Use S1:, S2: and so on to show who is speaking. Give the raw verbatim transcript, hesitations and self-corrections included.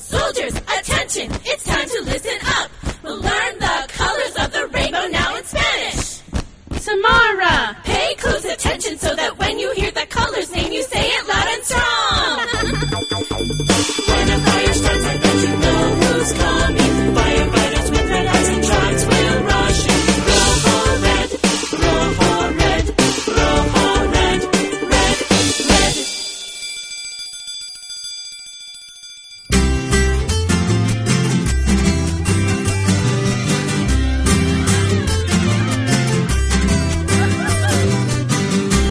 S1: Soldiers, attention, it's time to listen up. We'll learn the colors of the rainbow now in Spanish.
S2: Samara,
S1: pay close attention so